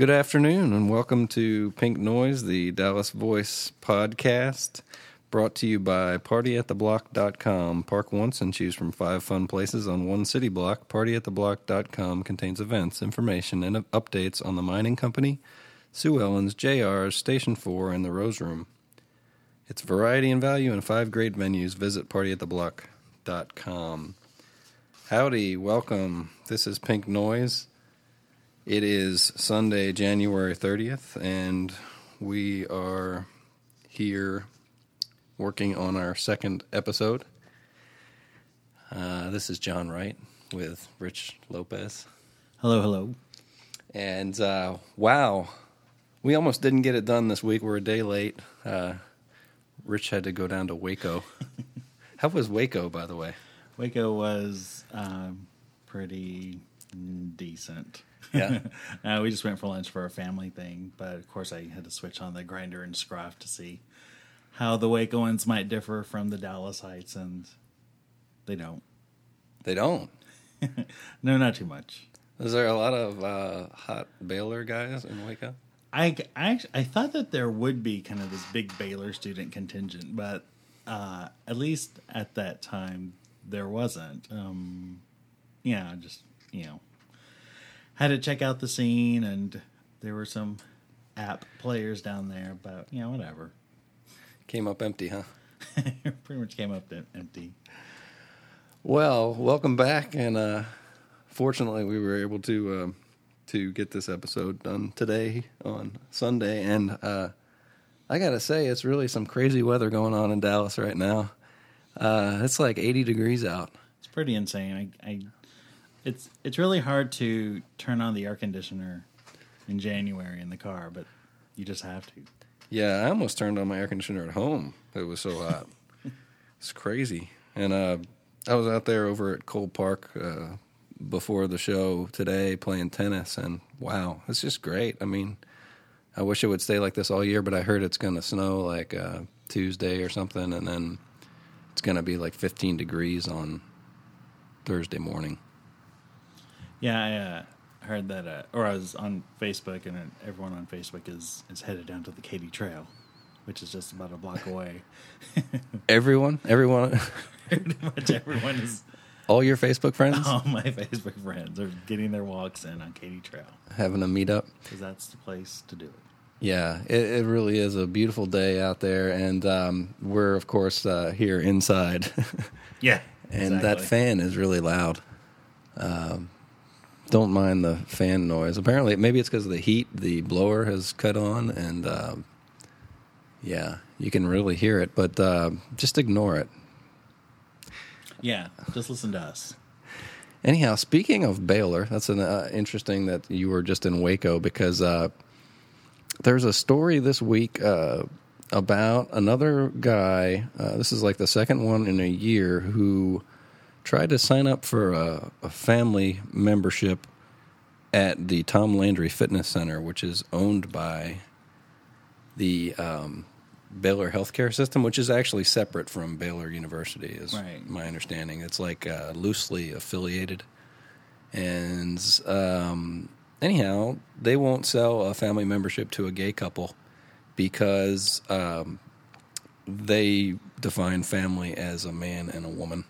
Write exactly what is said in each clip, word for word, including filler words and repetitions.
Good afternoon, and welcome to Pink Noise, the Dallas Voice podcast, brought to you by party at the block dot com. Park once and choose from five fun places on one city block. party at the block dot com contains events, information, and updates on the mining company, Sue Ellen's, J R's, Station four, and the Rose Room. It's variety and value in five great venues. Visit party at the block dot com. Howdy, welcome. This is Pink Noise. It is Sunday, January thirtieth, and we are here working on our second episode. Uh, this is John Wright with Rich Lopez. Hello, hello. And uh, wow, we almost didn't get it done this week. We're a day late. Uh, Rich had to go down to Waco. How was Waco, by the way? Waco was um, pretty decent. Yeah. uh, we just went for lunch for a family thing, but of course I had to switch on the grinder and scruff to see how the Wacoans might differ from the Dallasites, and they don't. They don't? No, not too much. Is there a lot of uh, hot Baylor guys in Waco? I, I, I thought that there would be kind of this big Baylor student contingent, but uh, at least at that time there wasn't. Um, yeah, just, you know. Had to check out the scene, and there were some app players down there, but, you know, whatever. Came up empty, huh? Pretty much came up empty. Well, welcome back, and uh, fortunately we were able to uh, to get this episode done today on Sunday, and uh, I gotta say, it's really some crazy weather going on in Dallas right now. Uh, it's like eighty degrees out. It's pretty insane. I... I It's it's really hard to turn on the air conditioner in January in the car, but you just have to. Yeah, I almost turned on my air conditioner at home. It was so hot. It's crazy. And uh, I was out there over at Cole Park uh, before the show today playing tennis, and wow, it's just great. I mean, I wish it would stay like this all year, but I heard it's going to snow like uh, Tuesday or something, and then it's going to be like fifteen degrees on Thursday morning. Yeah, I uh, heard that, uh, or I was on Facebook, and uh, everyone on Facebook is, is headed down to the Katy Trail, which is just about a block away. Everyone? Everyone? Pretty much everyone is... All your Facebook friends? All my Facebook friends are getting their walks in on Katy Trail. Having a meetup? Because that's the place to do it. Yeah, it, it really is a beautiful day out there, and um, we're, of course, uh, here inside. Yeah, And exactly. that fan is really loud. Um Don't mind the fan noise. Apparently, maybe it's because of the heat. The blower has cut on, and uh, yeah, you can really hear it. But uh, just ignore it. Yeah, just listen to us. Anyhow, speaking of Baylor, that's an uh, interesting that you were just in Waco, because uh, there's a story this week uh, about another guy. Uh, this is like the second one in a year who tried to sign up for a, a family membership at the Tom Landry Fitness Center, which is owned by the um, Baylor Healthcare System, which is actually separate from Baylor University, is right. my understanding. It's like uh, loosely affiliated. And um, anyhow, they won't sell a family membership to a gay couple because um, they define family as a man and a woman.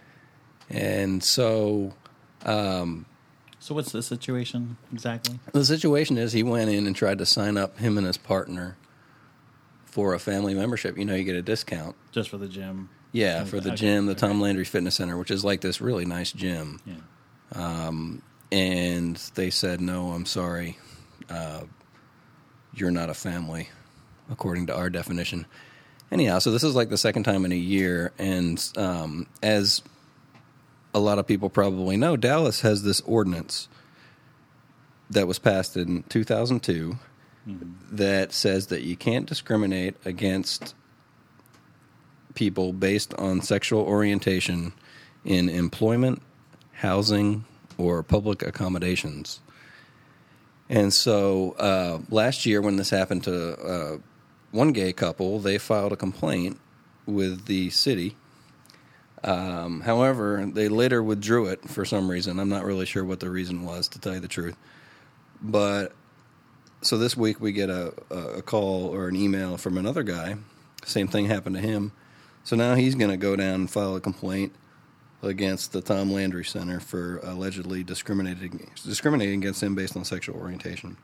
And so... Um, so what's the situation exactly? The situation is he went in and tried to sign up him and his partner for a family membership. You know, you get a discount. Just for the gym? Yeah, for the okay. gym, the okay. Tom Landry Fitness Center, which is like this really nice gym. Yeah. Um, and they said, no, I'm sorry. Uh, you're not a family, according to our definition. Anyhow, so this is like the second time in a year. And um, as... a lot of people probably know, Dallas has this ordinance that was passed in two thousand two mm-hmm. that says that you can't discriminate against people based on sexual orientation in employment, housing, or public accommodations. And so uh, last year when this happened to uh, one gay couple, they filed a complaint with the city. Um, however, they later withdrew it for some reason. I'm not really sure what the reason was, to tell you the truth. But so this week we get a, a call or an email from another guy. Same thing happened to him. So now he's going to go down and file a complaint against the Tom Landry Center for allegedly discriminating discriminating against him based on sexual orientation.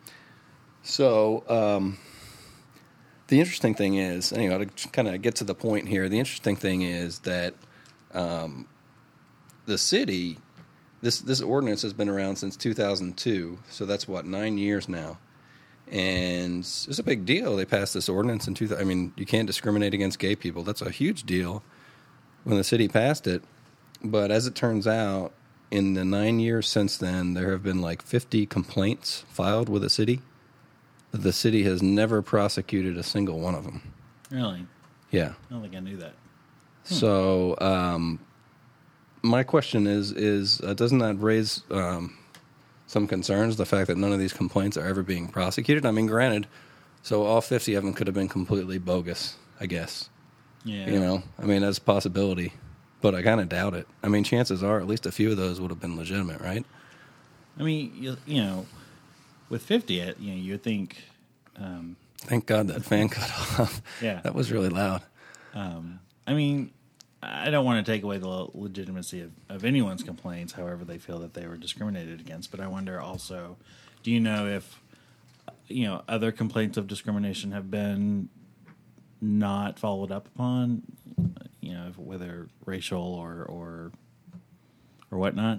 So um, the interesting thing is, anyway, to kind of get to the point here, the interesting thing is that um, the city, this this ordinance has been around since two thousand two, so that's what, nine years now. And it's a big deal. They passed this ordinance in two thousand. I mean, you can't discriminate against gay people. That's a huge deal when the city passed it. But as it turns out, in the nine years since then, there have been like fifty complaints filed with the city. The city has never prosecuted a single one of them. Really? Yeah. I don't think I knew that. Hmm. So um, my question is, is uh, doesn't that raise um, some concerns, the fact that none of these complaints are ever being prosecuted? I mean, granted, so all fifty of them could have been completely bogus, I guess. Yeah. You know, I mean, that's a possibility, but I kind of doubt it. I mean, chances are at least a few of those would have been legitimate, right? I mean, you, you know, with fifty, you know, you would think... Um, Thank God that fan cut off. Yeah. That was really loud. Um, I mean, I don't want to take away the legitimacy of, of anyone's complaints, however they feel that they were discriminated against, but I wonder also, do you know if, you know, other complaints of discrimination have been not followed up upon, you know, whether racial or or, or whatnot?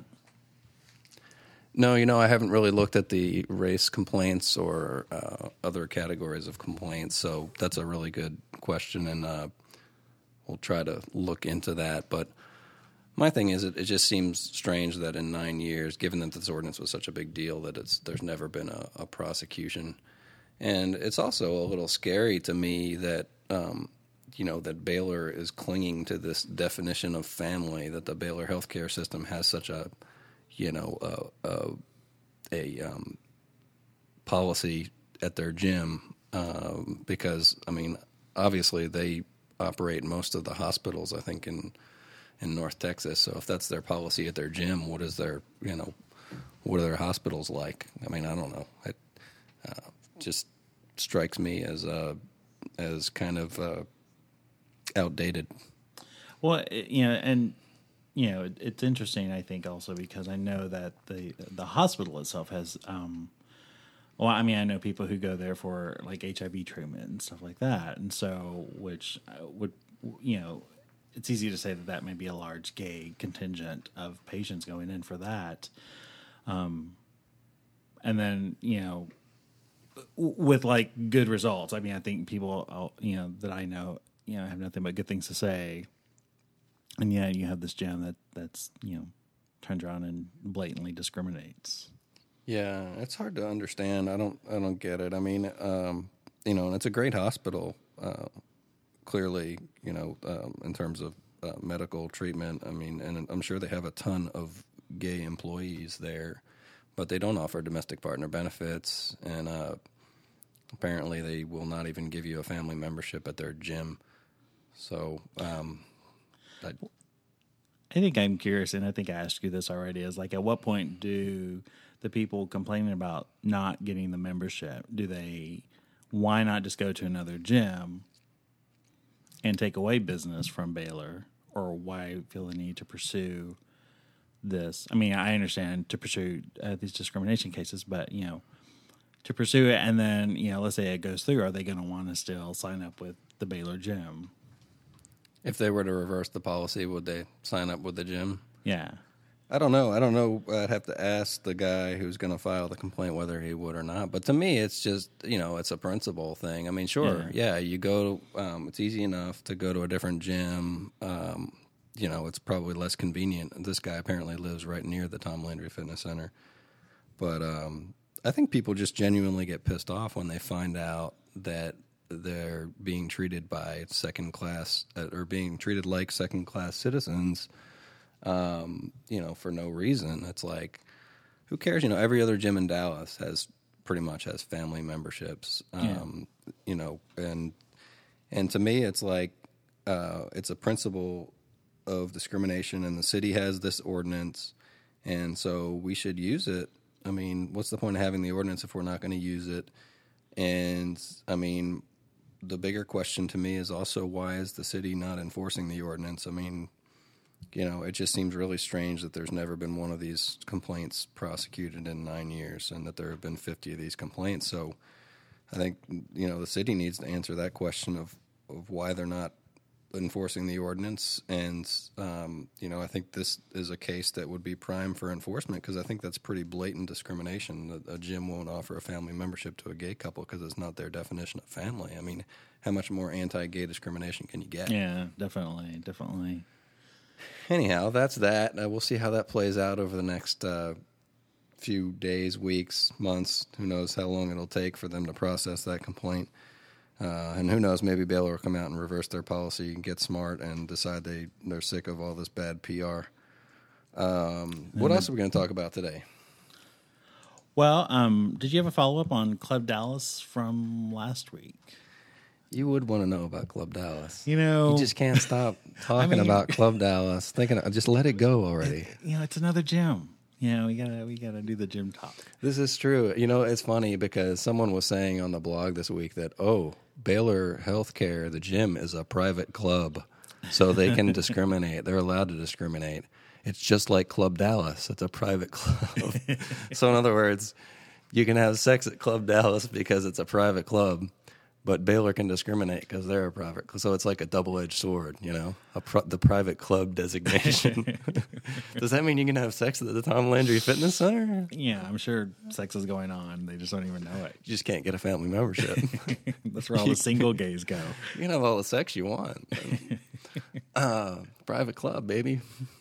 No, you know, I haven't really looked at the race complaints or uh, other categories of complaints, so that's a really good question, and uh, we'll try to look into that. But my thing is, it, it just seems strange that in nine years, given that this ordinance was such a big deal, that it's there's never been a, a prosecution. And it's also a little scary to me that, um, you know, that Baylor is clinging to this definition of family, that the Baylor healthcare system has such a you know, uh, uh, a um, policy at their gym um, because, I mean, obviously they operate most of the hospitals, I think, in in North Texas. So if that's their policy at their gym, what is their, you know, what are their hospitals like? I mean, I don't know. It uh, just strikes me as uh, as kind of uh, outdated. Well, you know, and you know, it, it's interesting, I think, also because I know that the the hospital itself has, um, well, I mean, I know people who go there for like H I V treatment and stuff like that, and so which would, you know, it's easy to say that that may be a large gay contingent of patients going in for that, um, and then you know, with like good results. I mean, I think people, you know, that I know, you know, have nothing but good things to say. And yeah, you have this gym that that's, you know, turns around and blatantly discriminates. Yeah, it's hard to understand. I don't I don't get it. I mean, um, you know, and it's a great hospital, uh, clearly, you know, um, in terms of uh, medical treatment. I mean, and I'm sure they have a ton of gay employees there, but they don't offer domestic partner benefits, and uh, apparently they will not even give you a family membership at their gym. So, um I, I think I'm curious, and I think I asked you this already, is like at what point do the people complaining about not getting the membership, do they, why not just go to another gym and take away business from Baylor, or why feel the need to pursue this? I mean, I understand to pursue uh, these discrimination cases, but, you know, to pursue it and then, you know, let's say it goes through, are they going to want to still sign up with the Baylor gym? If they were to reverse the policy, would they sign up with the gym? Yeah. I don't know. I don't know. I'd have to ask the guy who's going to file the complaint whether he would or not. But to me, it's just, you know, it's a principle thing. I mean, sure, yeah, yeah you go, um, it's easy enough to go to a different gym. Um, you know, it's probably less convenient. This guy apparently lives right near the Tom Landry Fitness Center. But um, I think people just genuinely get pissed off when they find out that they're being treated by second class uh, or being treated like second class citizens, um, you know, for no reason. It's like, who cares? You know, every other gym in Dallas has pretty much has family memberships, um, yeah. you know, and, and to me, it's like, uh, it's a principle of discrimination, and the city has this ordinance. And so we should use it. I mean, what's the point of having the ordinance if we're not going to use it? And, I mean, the bigger question to me is also why is the city not enforcing the ordinance? I mean, you know, it just seems really strange that there's never been one of these complaints prosecuted in nine years and that there have been fifty of these complaints. So I think, you know, the city needs to answer that question of, of why they're not enforcing the ordinance. And, um, you know, I think this is a case that would be prime for enforcement because I think that's pretty blatant discrimination. A, a gym won't offer a family membership to a gay couple because it's not their definition of family. I mean, how much more anti-gay discrimination can you get? Yeah, definitely, definitely. Anyhow, that's that. Uh, we'll see how that plays out over the next uh, few days, weeks, months. Who knows how long it'll take for them to process that complaint. Uh, and who knows, maybe Baylor will come out and reverse their policy and get smart and decide they, they're sick of all this bad P R. Um, what else are we going to talk about today? Well, um, did you have a follow-up on Club Dallas from last week? You would want to know about Club Dallas. You know... You just can't stop talking I mean, about Club Dallas. Thinking, of, just let it go already. You know, it's another gym. You know, we gotta we gotta do the gym talk. This is true. You know, it's funny because someone was saying on the blog this week that, oh, Baylor Healthcare, the gym, is a private club, so they can discriminate. They're allowed to discriminate. It's just like Club Dallas. It's a private club. So in other words, you can have sex at Club Dallas because it's a private club, but Baylor can discriminate because they're a private club. So it's like a double-edged sword, you know, a pro- the private club designation. Does that mean you can have sex at the Tom Landry Fitness Center? Yeah, I'm sure sex is going on. They just don't even know it. You just can't get a family membership. That's where all the single gays go. You can have all the sex you want. uh, private club, baby.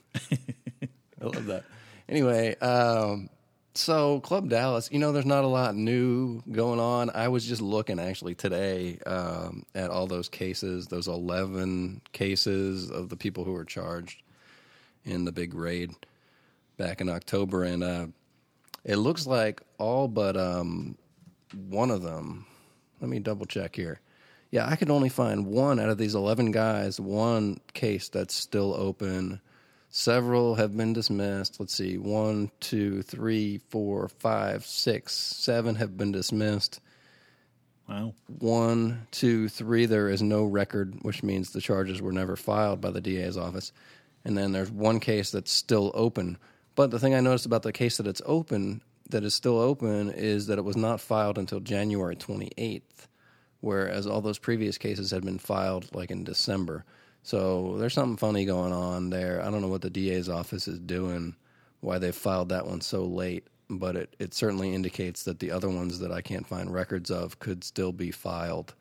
I love that. Anyway, um, so Club Dallas, you know, there's not a lot new going on. I was just looking actually today um, at all those cases, those eleven cases of the people who were charged in the big raid back in October. And uh, it looks like all but um, one of them, let me double check here. Yeah, I could only find one out of these eleven guys, one case that's still open. Several have been dismissed. Let's see, one, two, three, four, five, six, seven have been dismissed. Wow. One, two, three, there is no record, which means the charges were never filed by the D A's office. And then there's one case that's still open. But the thing I noticed about the case that it's open, that is still open, is that it was not filed until January twenty-eighth, whereas all those previous cases had been filed like in December. So there's something funny going on there. I don't know what the D A's office is doing, why they filed that one so late, but it, it certainly indicates that the other ones that I can't find records of could still be filed.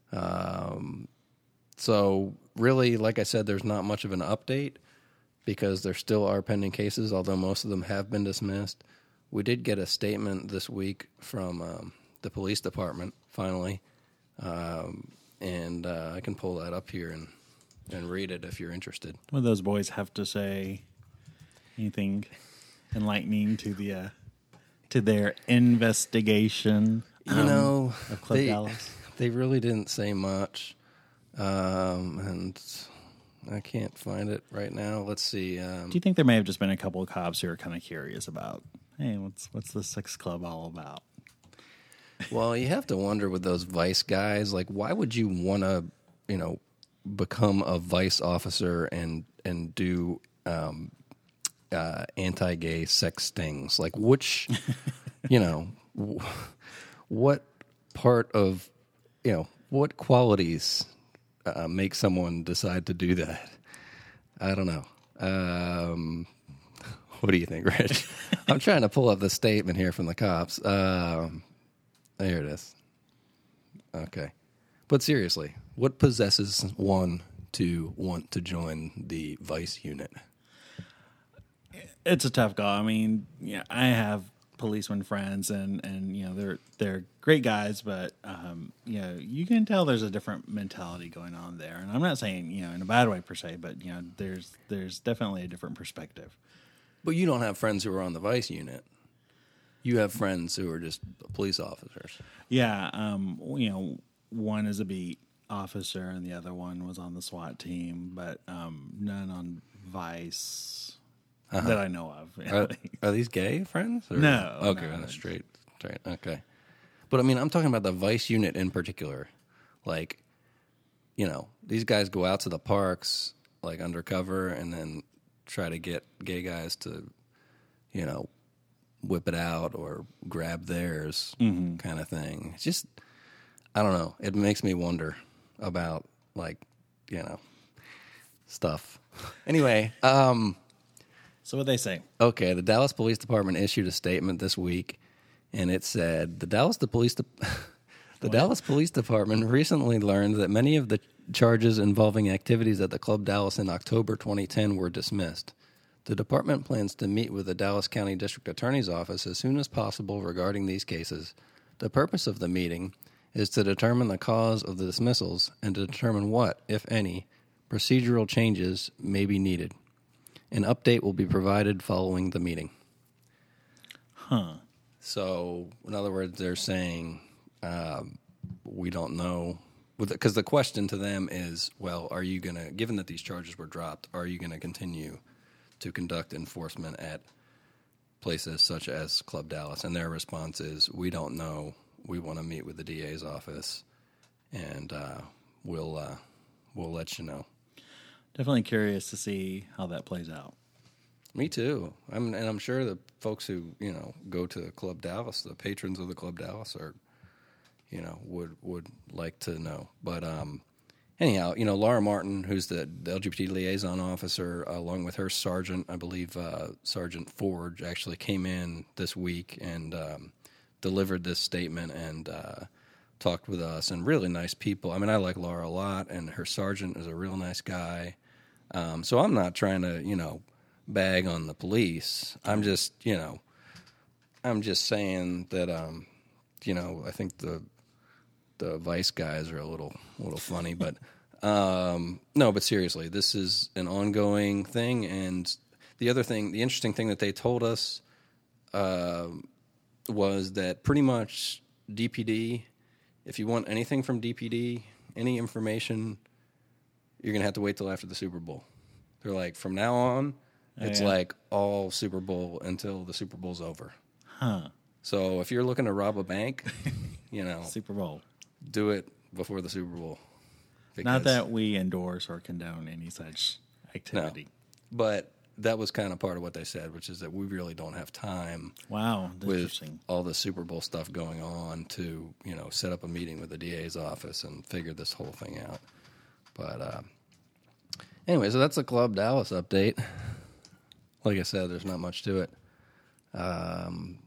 Um, so really, like I said, there's not much of an update because there still are pending cases, although most of them have been dismissed. We did get a statement this week from um, the police department, finally, um, and uh, I can pull that up here and and read it if you're interested. What do those boys have to say? Anything enlightening to the uh, to their investigation? You um, know, of Club they, Dallas? They really didn't say much, um, and I can't find it right now. Let's see. Um, Do you think there may have just been a couple of cops who are kind of curious about, hey, what's what's the sex club all about? Well, you have to wonder with those Vice guys, like, why would you want to, you know, become a Vice officer and and do um, uh, anti-gay sex stings? Like, which, you know, w- what part of, you know, what qualities uh, make someone decide to do that? I don't know. Um, what do you think, Rich? I'm trying to pull up the statement here from the cops. Um, there it is. Okay. But seriously, what possesses one to want to join the Vice unit? It's a tough call. I mean, yeah, I have policeman friends, and, and you know they're they're great guys, but um, you know you can tell there's a different mentality going on there. And I'm not saying you know in a bad way per se, but you know there's there's definitely a different perspective. But you don't have friends who are on the Vice unit. You have friends who are just police officers. Yeah, um, you know. One is a beat officer, and the other one was on the SWAT team, but um, none on Vice uh-huh. that I know of. Are, are these gay friends? Or? No. Okay, no. straight, straight. Okay. But I mean, I'm talking about the Vice unit in particular. Like, you know, these guys go out to the parks, like, undercover, and then try to get gay guys to, you know, whip it out or grab theirs, mm-hmm. kind of thing. It's just, I don't know. It makes me wonder about, like, you know, stuff. Anyway, um... So what they say? Okay, the Dallas Police Department issued a statement this week, and it said, the Dallas the Police De- the Dallas Police Department recently learned that many of the charges involving activities at the Club Dallas in October twenty ten were dismissed. The department plans to meet with the Dallas County District Attorney's Office as soon as possible regarding these cases. The purpose of the meeting is to determine the cause of the dismissals and to determine what, if any, procedural changes may be needed. An update will be provided following the meeting. Huh. So, in other words, they're saying, um, we don't know. Because the question to them is, well, are you going to, given that these charges were dropped, are you going to continue to conduct enforcement at places such as Club Dallas? And their response is, we don't know. We want to meet with the D A's office, and uh, we'll uh, we'll let you know. Definitely curious to see how that plays out. Me too. I'm, and I'm sure the folks who, you know, go to Club Dallas, the patrons of the Club Dallas, are, you know, would would like to know. But um, anyhow, you know, Laura Martin, who's the, the L G B T liaison officer, along with her sergeant, I believe uh, Sergeant Forge, actually came in this week and um, delivered this statement and uh, talked with us. And really nice people. I mean, I like Laura a lot, and her sergeant is a real nice guy. Um, so I'm not trying to, you know, bag on the police. I'm just, you know, I'm just saying that, um, you know, I think the the Vice guys are a little, a little funny, but um, no, but seriously, this is an ongoing thing. And the other thing, the interesting thing that they told us uh, was that pretty much D P D, if you want anything from D P D, any information, you're going to have to wait till after the Super Bowl. They're like, from now on, it's oh, yeah. like all Super Bowl until the Super Bowl's over. Huh. So if you're looking to rob a bank, you know, Super Bowl, do it before the Super Bowl. Not that we endorse or condone any such activity. No, but that was kind of part of what they said, which is that we really don't have time. Wow, that's with interesting. All the Super Bowl stuff going on to, you know, set up a meeting with the D A's office and figure this whole thing out. But uh, anyway, so that's the Club Dallas update. Like I said, there's not much to it. Um,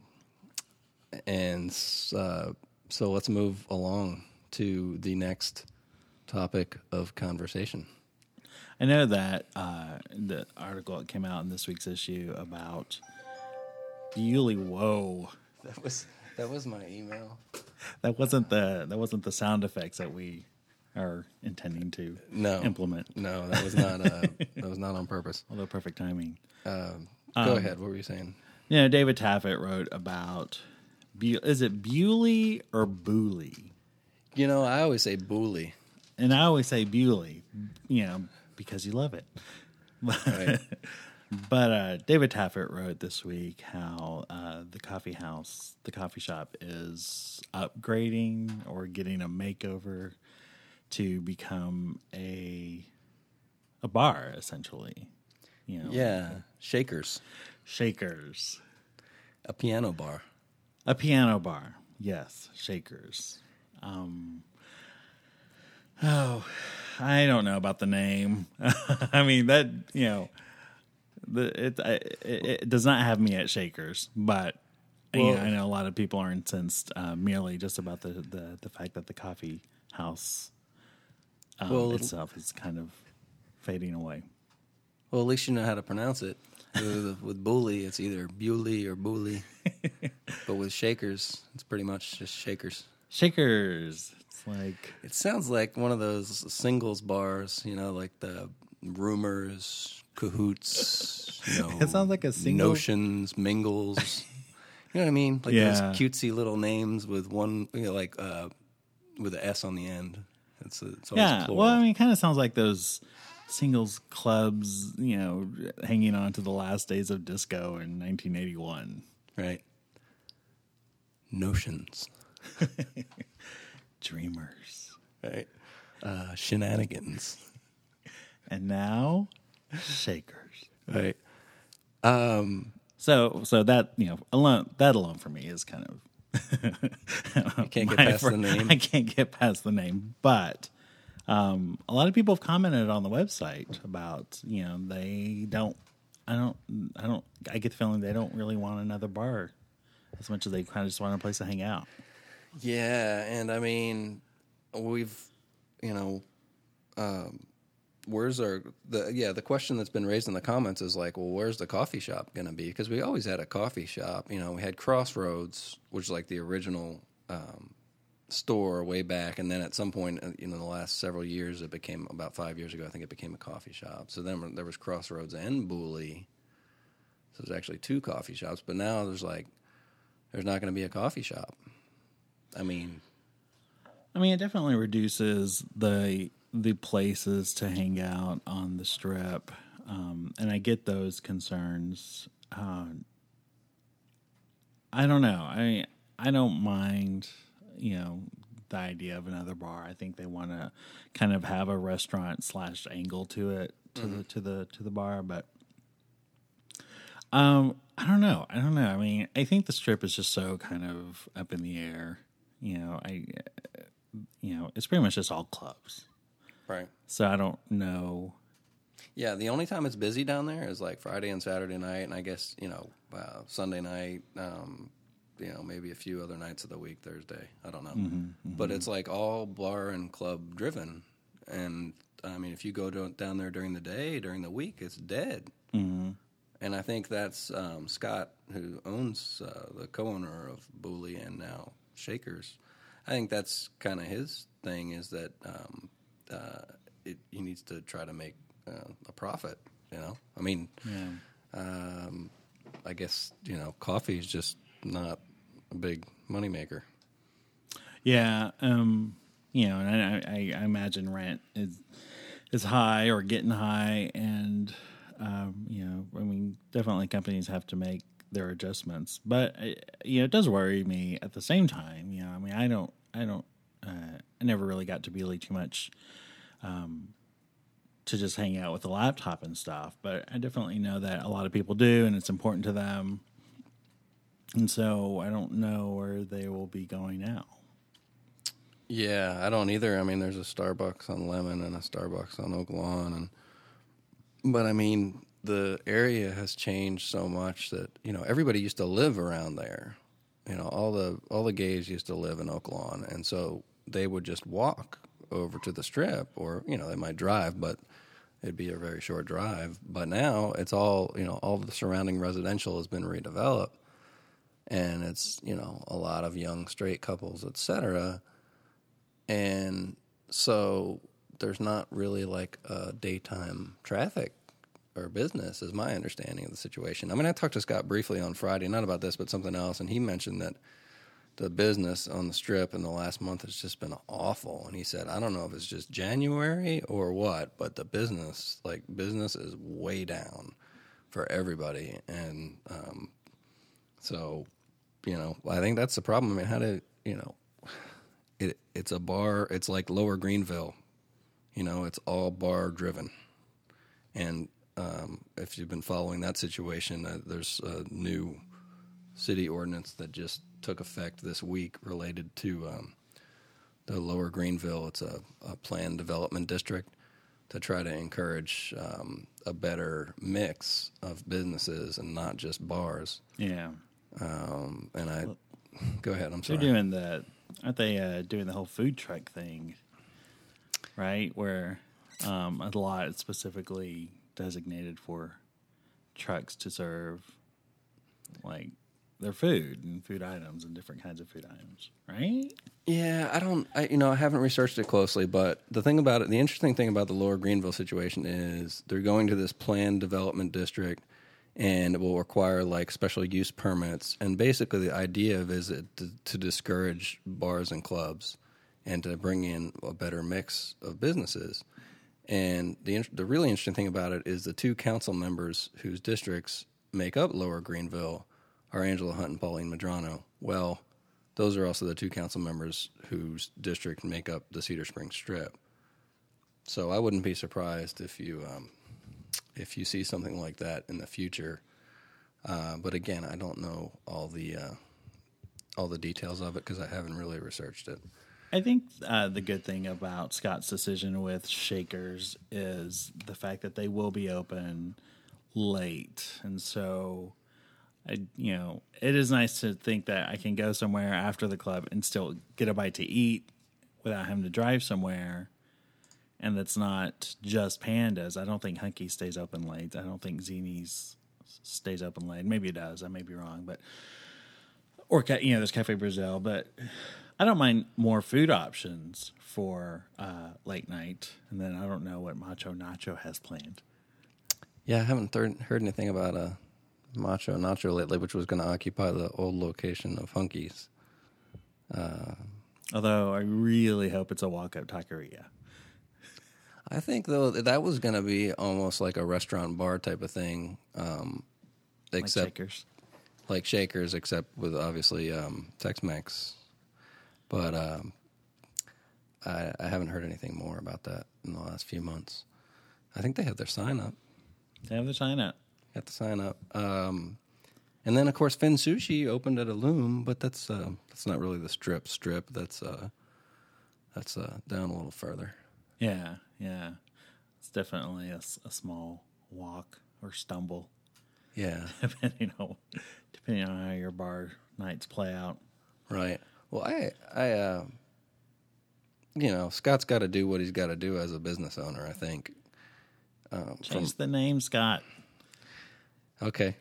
and uh, so let's move along to the next topic of conversation. I know that uh, the article that came out in this week's issue about Bewley. Whoa, that was that was my email. That wasn't the that wasn't the sound effects that we are intending to no, implement. No, that was not uh, that was not on purpose. Although perfect timing. Um, go um, ahead. What were you saying? Yeah, you know, David Taffet wrote about. Be- is it Bewley or Booley? You know, I always say Booley, and I always say Bewley. You know, because you love it. Right. But uh, David Taffet wrote this week how uh, the coffee house, the coffee shop, is upgrading or getting a makeover to become a a bar, essentially. You know, yeah, Shakers, Shakers, a piano bar, a piano bar. Yes, Shakers. Um, oh, I don't know about the name. I mean that you know. The, it, it it does not have me at Shakers, but well, you know, I know a lot of people are incensed uh, merely just about the, the, the fact that the coffee house um, well, itself is kind of fading away. Well, at least you know how to pronounce it. with, with Booley, it's either Bewley or Booley, but with Shakers, it's pretty much just Shakers. Shakers. It's like it sounds like one of those singles bars, you know, like the Rumors. Cahoots, you know, it sounds like a single... Notions, Mingles. You know what I mean? Like yeah. those cutesy little names with one, you know, like uh, with an S on the end. It's, it's always yeah. plural. Well, I mean, it kind of sounds like those singles clubs, you know, hanging on to the last days of disco in nineteen eighty-one. Right. Notions. Dreamers. Right. Uh, shenanigans. And now, Shakers. Right. Um, So, so that, you know, alone, that alone for me is kind of. you can't get my past fr- the name. I can't get past the name, but um, a lot of people have commented on the website about, you know, they don't. I don't. I don't. I get the feeling they don't really want another bar as much as they kind of just want a place to hang out. Yeah, and I mean, we've, you know, um, where's our the yeah the question that's been raised in the comments is like, well, where's the coffee shop going to be? Because we always had a coffee shop. You know, we had Crossroads, which is like the original um, store way back, and then at some point, you know, in the last several years, it became about five years ago. I think it became a coffee shop. So then there was Crossroads and Booley. So there's actually two coffee shops, but now there's like there's not going to be a coffee shop. I mean, I mean, it definitely reduces the the places to hang out on the strip, um, and I get those concerns. Uh, I don't know. I I don't mind, you know, the idea of another bar. I think they want to kind of have a restaurant slash angle to it to mm-hmm. the to the to the bar, but um, I don't know. I don't know. I mean, I think the strip is just so kind of up in the air. You know, I, you know, it's pretty much just all clubs. Right. So I don't know. Yeah, the only time it's busy down there is like Friday and Saturday night, and I guess, you know, uh, Sunday night, um, you know, maybe a few other nights of the week, Thursday. I don't know. Mm-hmm, mm-hmm. But it's like all bar and club driven. And, I mean, if you go to, down there during the day, during the week, it's dead. Mm-hmm. And I think that's um, Scott, who owns, uh, the co-owner of Booley and now Shakers. I think that's kind of his thing is that um, uh, it, he needs to try to make uh, a profit, you know? I mean, yeah. um, I guess, you know, coffee is just not a big moneymaker. Yeah, um, you know, and I, I, I imagine rent is is high or getting high, and, um, you know, I mean, definitely companies have to make their adjustments, but you know, it does worry me at the same time. You know, I mean, I don't, I don't, uh, I never really got to Booley too much, um, to just hang out with a laptop and stuff. But I definitely know that a lot of people do, and it's important to them. And so I don't know where they will be going now. Yeah, I don't either. I mean, there's a Starbucks on Lemon and a Starbucks on Oak Lawn, and but I mean, the area has changed so much that, you know, everybody used to live around there. You know, all the all the gays used to live in Oak Lawn, and so they would just walk over to the strip, or, you know, they might drive, but it'd be a very short drive. But now it's all, you know, all the surrounding residential has been redeveloped, and it's, you know, a lot of young straight couples, et cetera. And so there's not really like a daytime traffic or business, is my understanding of the situation. I mean, I talked to Scott briefly on Friday, not about this, but something else, and he mentioned that the business on the strip in the last month has just been awful. And he said, I don't know if it's just January or what, but the business, like, business is way down for everybody. And um, so, you know, I think that's the problem. I mean, how do, you know, it it's a bar, it's like Lower Greenville. You know, it's all bar driven. And Um, if you've been following that situation, uh, there's a new city ordinance that just took effect this week related to um, the Lower Greenville. It's a, a planned development district to try to encourage um, a better mix of businesses and not just bars. Yeah. Um, and I, well, go ahead, I'm sorry. They're doing the, aren't they uh, doing the whole food truck thing, right? Where um, a lot specifically designated for trucks to serve like their food and food items and different kinds of food items, right? Yeah, I don't, I, you know, I haven't researched it closely, but the thing about it, the interesting thing about the Lower Greenville situation is they're going to this planned development district, and it will require like special use permits. And basically the idea of is it to, to discourage bars and clubs and to bring in a better mix of businesses. And the the really interesting thing about it is the two council members whose districts make up Lower Greenville are Angela Hunt and Pauline Medrano. Well, those are also the two council members whose district make up the Cedar Springs Strip. So I wouldn't be surprised if you um, if you see something like that in the future. Uh, but again, I don't know all the uh, all the details of it because I haven't really researched it. I think uh, the good thing about Scott's decision with Shakers is the fact that they will be open late, and so I, you know, it is nice to think that I can go somewhere after the club and still get a bite to eat without having to drive somewhere, and that's not just Pandas. I don't think Hunky stays open late. I don't think Zini's stays open late. Maybe it does. I may be wrong, but or you know, there's Cafe Brazil, but I don't mind more food options for uh, late night. And then I don't know what Macho Nacho has planned. Yeah, I haven't th- heard anything about a Macho Nacho lately, which was going to occupy the old location of Hunky's. Uh, Although I really hope it's a walk-up taqueria. I think, though, that, that was going to be almost like a restaurant bar type of thing. Um, except, like Shakers. Like Shakers, except with, obviously, um, Tex-Mex. But um, I, I haven't heard anything more about that in the last few months. I think they have their sign up. They have the sign up. Got the sign up. Um, and then, of course, Fin Sushi opened at a Loom, but that's uh, that's not really the strip strip. That's uh, that's uh, down a little further. Yeah, yeah. It's definitely a, a small walk or stumble. Yeah. depending on depending on how your bar nights play out. Right. Well, I, I, uh, you know, Scott's got to do what he's got to do as a business owner, I think. Um, Change from, the name, Scott. Okay.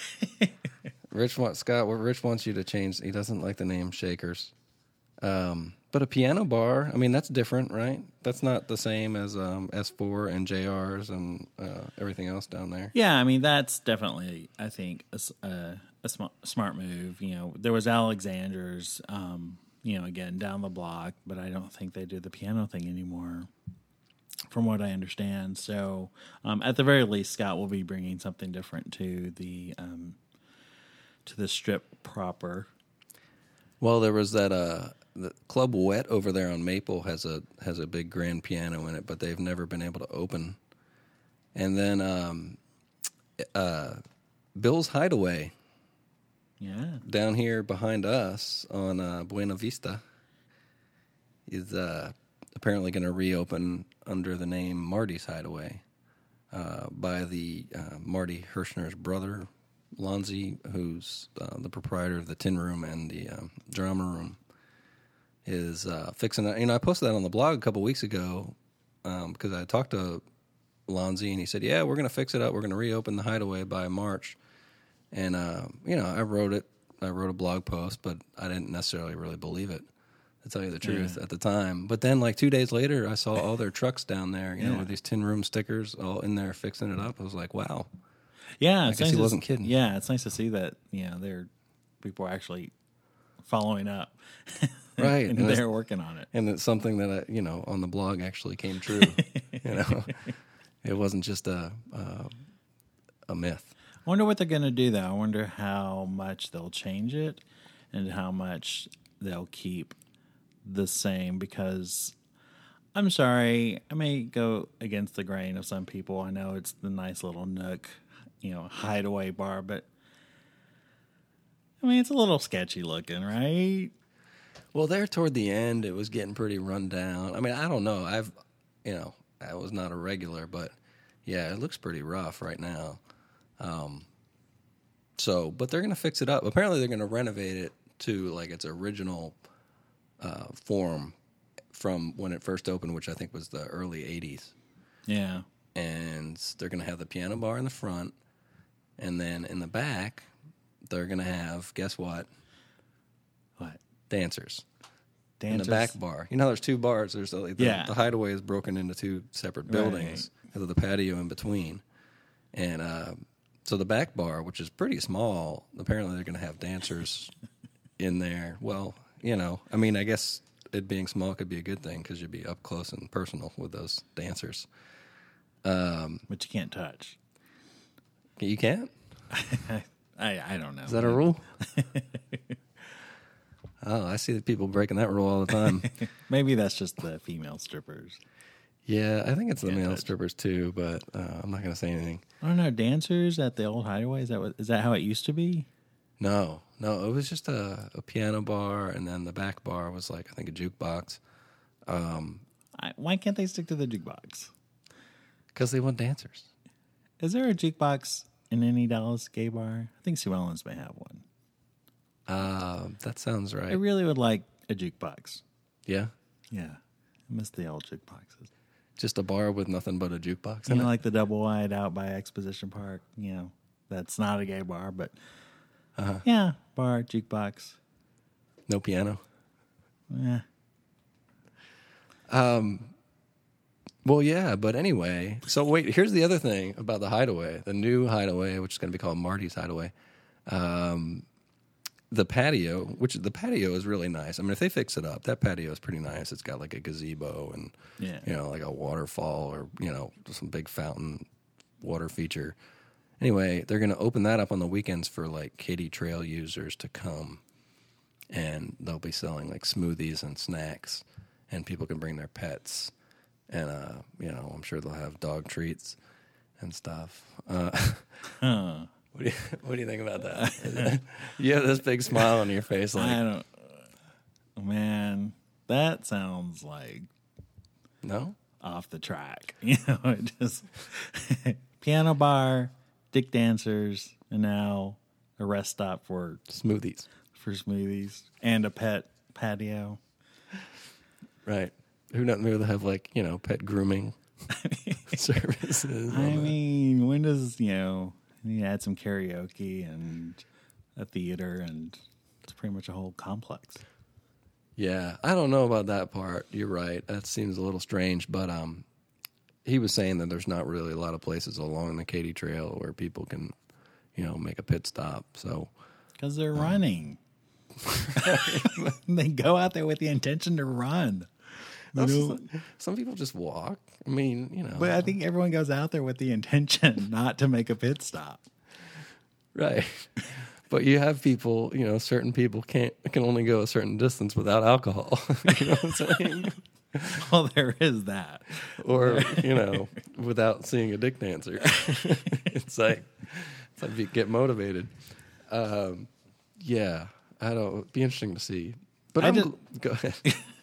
Rich wants Scott. What Rich wants you to change. He doesn't like the name Shakers. Um, but a piano bar. I mean, that's different, right? That's not the same as um, S four and J Rs and uh, everything else down there. Yeah, I mean that's definitely, I think, a, a, a smart, smart move. You know, there was Alexander's, um, you know, again down the block, but I don't think they do the piano thing anymore, from what I understand. So, um, at the very least, Scott will be bringing something different to the um, to the strip proper. Well, there was that uh, the Club Wet over there on Maple has a has a big grand piano in it, but they've never been able to open. And then um, uh, Bill's Hideaway, yeah, down here behind us on uh, Buena Vista, is uh, apparently going to reopen under the name Marty's Hideaway uh, by the uh, Marty Hirschner's brother, Lonzy, who's uh, the proprietor of the Tin Room and the um, Drama Room, is uh, fixing that. You know, I posted that on the blog a couple weeks ago um, because I talked to Lonzy and he said, yeah, we're going to fix it up. We're going to reopen the Hideaway by March. And, uh, you know, I wrote it. I wrote a blog post, but I didn't necessarily really believe it, to tell you the truth, yeah. at the time. But then, like, two days later, I saw all their trucks down there, you yeah. know, with these Tin Room stickers all in there fixing it up. I was like, wow. Yeah, I it's guess nice he wasn't to, kidding. Yeah, it's nice to see that, you know, there people are actually following up. Right. and, and they're working on it. And it's something that, I, you know, on the blog actually came true. You know, it wasn't just a, uh, a myth. I wonder what they're going to do, though. I wonder how much they'll change it and how much they'll keep the same, because I'm sorry, I may go against the grain of some people. I know it's the nice little nook, you know, hideaway bar, but I mean, it's a little sketchy looking, right? Well, there toward the end, it was getting pretty run down. I mean, I don't know. I've, you know, I was not a regular, but yeah, it looks pretty rough right now. Um, so, but they're going to fix it up. Apparently, they're going to renovate it to like its original uh, form from when it first opened, which I think was the early eighties. Yeah. And they're going to have the piano bar in the front, and then in the back, they're going to have, guess what? What? Dancers. Dancers. In the back bar. You know, there's two bars. There's like the, yeah. the Hideaway is broken into two separate buildings because of the patio in between. And uh, so the back bar, which is pretty small, apparently they're going to have dancers in there. Well, you know, I mean, I guess it being small could be a good thing because you'd be up close and personal with those dancers. Um, but you can't touch. You can't? I I don't know. Is that a rule? Oh, I see people breaking that rule all the time. Maybe that's just the female strippers. Yeah, I think it's the Can't male touch. strippers too, but uh, I'm not going to say anything. I don't know. Dancers at the old Hideaway. Is that what, is that how it used to be? No, no, it was just a, a piano bar, and then the back bar was like, I think, a jukebox. Um, I, why can't they stick to the jukebox? Because they want dancers. Is there a jukebox in any Dallas gay bar? I think Sue Ellen's may have one. Uh, that sounds right. I really would like a jukebox. Yeah? Yeah. I miss the old jukeboxes. Just a bar with nothing but a jukebox You in know, it? like the double wide out by Exposition Park. You know, that's not a gay bar, but Uh-huh. yeah, bar, jukebox. No piano? Yeah. Well, yeah, but anyway. So wait, here's the other thing about the Hideaway, the new Hideaway, which is going to be called Marty's Hideaway. Um, the patio, which the patio is really nice. I mean, if they fix it up, that patio is pretty nice. It's got like a gazebo and Yeah. you know, like a waterfall or you know, some big fountain water feature. Anyway, they're going to open that up on the weekends for like Katy Trail users to come, and they'll be selling like smoothies and snacks, and people can bring their pets. And, uh, you know, I'm sure they'll have dog treats and stuff. Uh, Huh. what, do you, what do you think about that? You have this big smile on your face. I Like, don't. Man, that sounds like no? off the track. You know, it just piano bar, dick dancers, and now a rest stop for Smoothies. for smoothies and a pet patio. Right. Who doesn't really have, like, you know, pet grooming services? I mean, when does, you know, you add some karaoke and a theater, and it's pretty much a whole complex. Yeah, I don't know about that part. You're right. That seems a little strange, but um, he was saying that there's not really a lot of places along the Katy Trail where people can, you know, make a pit stop. So, Because they're running. They go out there with the intention to run. You know? some, some people just walk. I mean, you know. But I think everyone goes out there with the intention not to make a pit stop. Right. But you have people, you know, certain people can't can only go a certain distance without alcohol. You know what I'm saying? Well, there is that. Or, you know, without seeing a dick dancer. It's like, it's like you get motivated. Um, yeah, I don't. It'd be interesting to see. But I I'm just- gl- go ahead.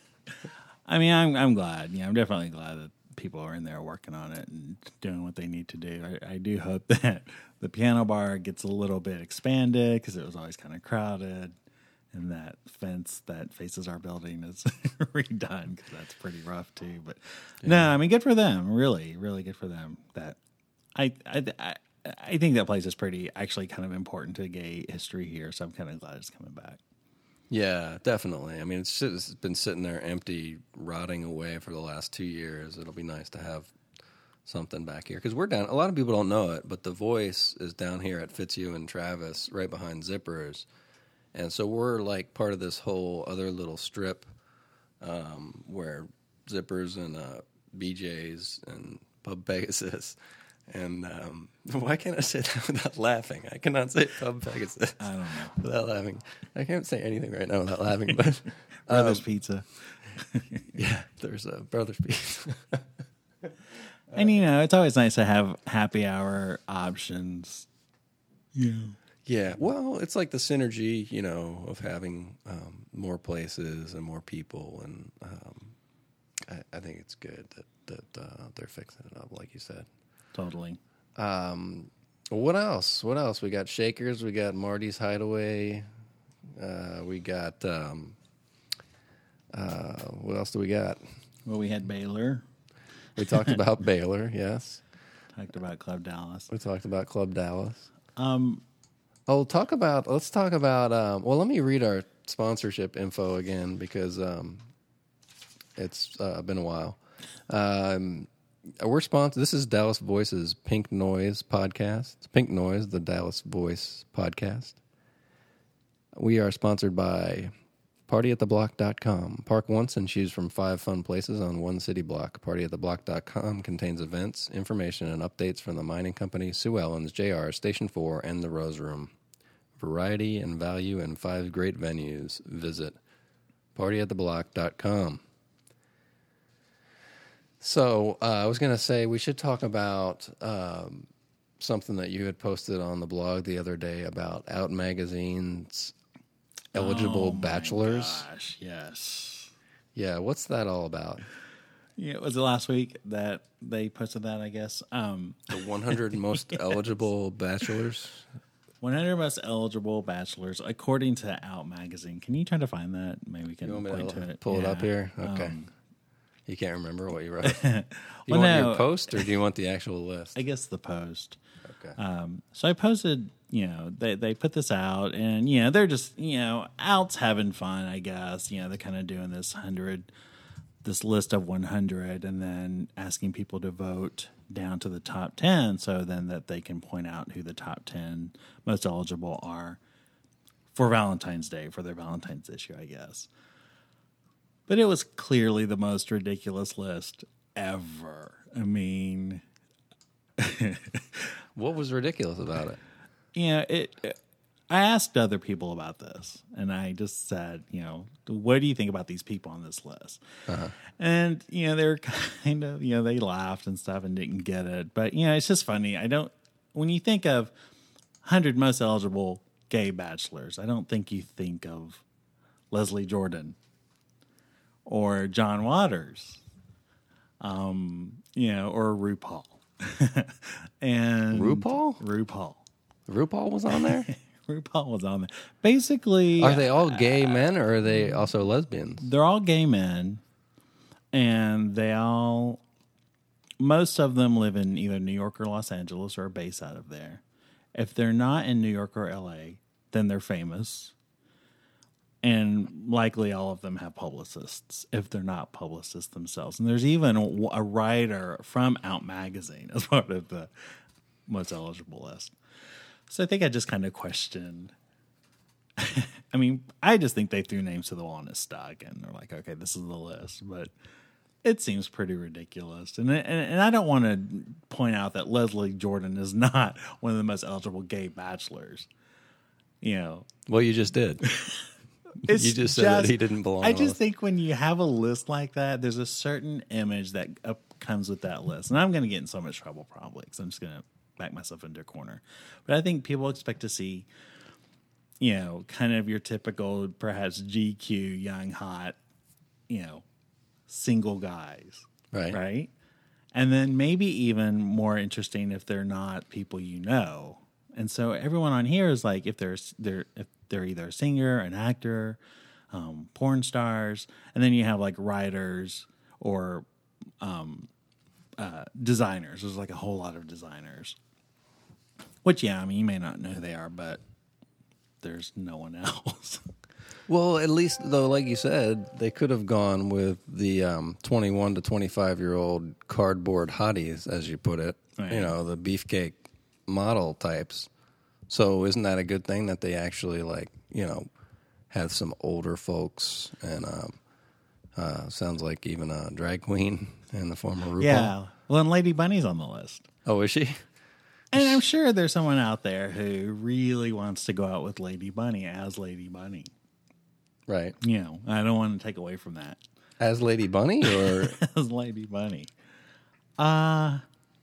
I mean, I'm I'm glad. Yeah, I'm definitely glad that people are in there working on it and doing what they need to do. I, I do hope that the piano bar gets a little bit expanded because it was always kind of crowded, and that fence that faces our building is redone because that's pretty rough too. But no, I mean, good for them. Really, really good for them. That I I. I I think that place is pretty, actually kind of important to gay history here, so I'm kind of glad it's coming back. Yeah, definitely. I mean, it's just it's been sitting there empty, rotting away for the last two years. It'll be nice to have something back here because we're down. A lot of people don't know it, but The Voice is down here at Fitzhugh and Travis, right behind Zippers, and so we're like part of this whole other little strip um, where Zippers and uh, B J's and Pub Pegasus. And um, why can't I say that without laughing? I cannot say Pub Pegasus I don't know. without laughing. I can't say anything right now without laughing. But Brothers um, Pizza. yeah, there's a Brothers Pizza. And, you know, it's always nice to have happy hour options. Yeah. Yeah, well, it's like the synergy, you know, of having um, more places and more people, and um, I, I think it's good that that uh, they're fixing it up, like you said. Totally. Um, what else? What else? We got Shakers. We got Marty's Hideaway. Uh, we got um, uh, what else do we got? Well, we had Baylor. We talked about Baylor. Yes, Talked about Club Dallas. we talked about Club Dallas. Um, Oh, talk about. Let's talk about. Um, well, let me read our sponsorship info again because um, it's uh, been a while. Um, we're sponsored. This is Dallas Voice's Pink Noise podcast. It's Pink Noise, the Dallas Voice podcast. We are sponsored by party at the block dot com. Park once and choose from five fun places on one city block. party at the block dot com contains events, information, and updates from the mining company, Sue Ellen's, J R, Station four, and the Rose Room. Variety and value in five great venues. Visit party at the block dot com. So uh, I was going to say we should talk about um, something that you had posted on the blog the other day about Out Magazine's eligible oh my bachelors. Gosh, yes. Yeah, what's that all about? Yeah, was it last week that they posted that? I guess um, The one hundred most yes. eligible bachelors. one hundred most eligible bachelors, according to Out Magazine. Can you try to find that? Maybe we can you want point me to, to it. Pull yeah. it up here. Okay. Um, you can't remember what you wrote. Do you well, want no, your post, or do you want the actual list? I guess the post. Okay. Um, so I posted, you know, they, they put this out, and, you know, they're just, you know, Out's having fun, I guess. You know, they're kind of doing this hundred, this list of one hundred, and then asking people to vote down to the top ten, so then that they can point out who the top ten most eligible are for Valentine's Day, for their Valentine's issue, I guess. But it was clearly the most ridiculous list ever. I mean... What was ridiculous about it? You know, it, it. I asked other people about this, and I just said, you know, what do you think about these people on this list? Uh-huh. And you know, they're kind of, you know, they laughed and stuff and didn't get it, but you know, it's just funny. I don't. When you think of one hundred most eligible gay bachelors, I don't think you think of Leslie Jordan or John Waters, um, you know, or RuPaul. and RuPaul? RuPaul. RuPaul was on there? RuPaul was on there. Basically... Are they all gay men, or are they also lesbians? They're all gay men, and they all... Most of them live in either New York or Los Angeles, or are based out of there. If they're not in New York or L A, then they're famous. And likely all of them have publicists, if they're not publicists themselves. And there's even a, a writer from Out Magazine as part of the most eligible list. So I think I just kind of questioned. I mean, I just think they threw names to the wall and it's stuck. And they're like, okay, this is the list. But it seems pretty ridiculous. And, and, and I don't want to point out that Leslie Jordan is not one of the most eligible gay bachelors. You know. Well, you just did. It's you just said just, that he didn't belong. I just think when you have a list like that, there's a certain image that uh, comes with that list. And I'm going to get in so much trouble probably because I'm just going to back myself into a corner. But I think people expect to see, you know, kind of your typical, perhaps G Q, young, hot, you know, single guys. Right. Right. And then maybe even more interesting if they're not people you know. And so everyone on here is like, if they're they're if they're either a singer, an actor, um, porn stars, and then you have like writers or um, uh, designers. There's like a whole lot of designers. Which, yeah, I mean, you may not know who they are, but there's no one else. Well, at least though, like you said, they could have gone with the um, twenty-one to twenty-five year old cardboard hotties, as you put it. Right. You know, the beefcake model types. So isn't that a good thing that they actually, like, you know, have some older folks and um, uh, sounds like even a drag queen in the form of RuPaul. Yeah. Well, and Lady Bunny's on the list. Oh, is she? And I'm sure there's someone out there who really wants to go out with Lady Bunny as Lady Bunny. Right. You know, I don't want to take away from that. As Lady Bunny or? As Lady Bunny. Uh...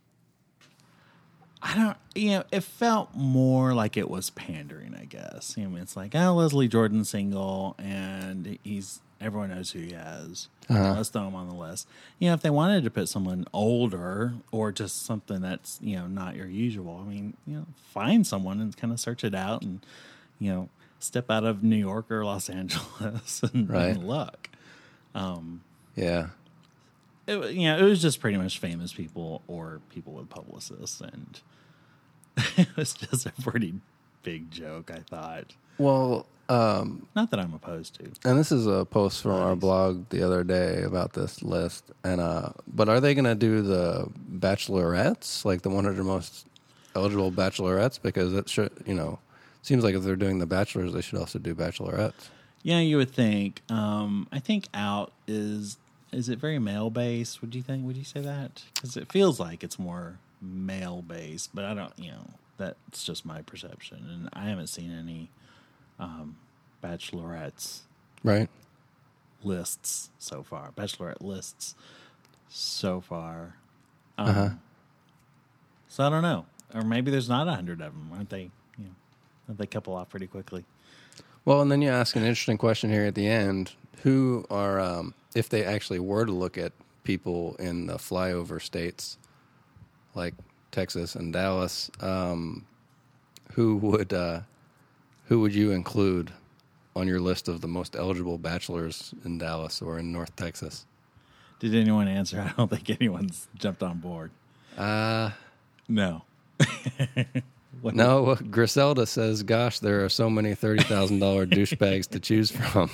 I don't, you know, it felt more like it was pandering, I guess. You know, it's like, oh, Leslie Jordan's single, and he's, everyone knows who he is. Uh-huh. Let's throw him on the list. You know, if they wanted to put someone older or just something that's, you know, not your usual, I mean, you know, find someone and kind of search it out and, you know, step out of New York or Los Angeles and, right. and look. Um, yeah. It, you know, it was just pretty much famous people or people with publicists, and it was just a pretty big joke, I thought. Well, um, not that I'm opposed to. And this is a post from nice. our blog the other day about this list. And uh, but are they going to do the bachelorettes, like the one hundred most eligible bachelorettes? Because it should, you know, seems like if they're doing the bachelors, they should also do bachelorettes. Yeah, you would think. Um, I think Out is. Is it very male-based? Would you think? Would you say that? Because it feels like it's more male-based, but I don't, you know, that's just my perception. And I haven't seen any um, bachelorettes. Right. lists so far, bachelorette lists so far. Um, Uh-huh. So I don't know, or maybe there's not a hundred of them, aren't they? You know, aren't they couple off pretty quickly? Well, and then you ask an interesting question here at the end. Who are, um, if they actually were to look at people in the flyover states like Texas and Dallas, um, who would uh, who would you include on your list of the most eligible bachelors in Dallas or in North Texas? Did anyone answer? I don't think anyone's jumped on board. Uh, No. What- no, Griselda says, gosh, there are so many thirty thousand dollars douchebags to choose from.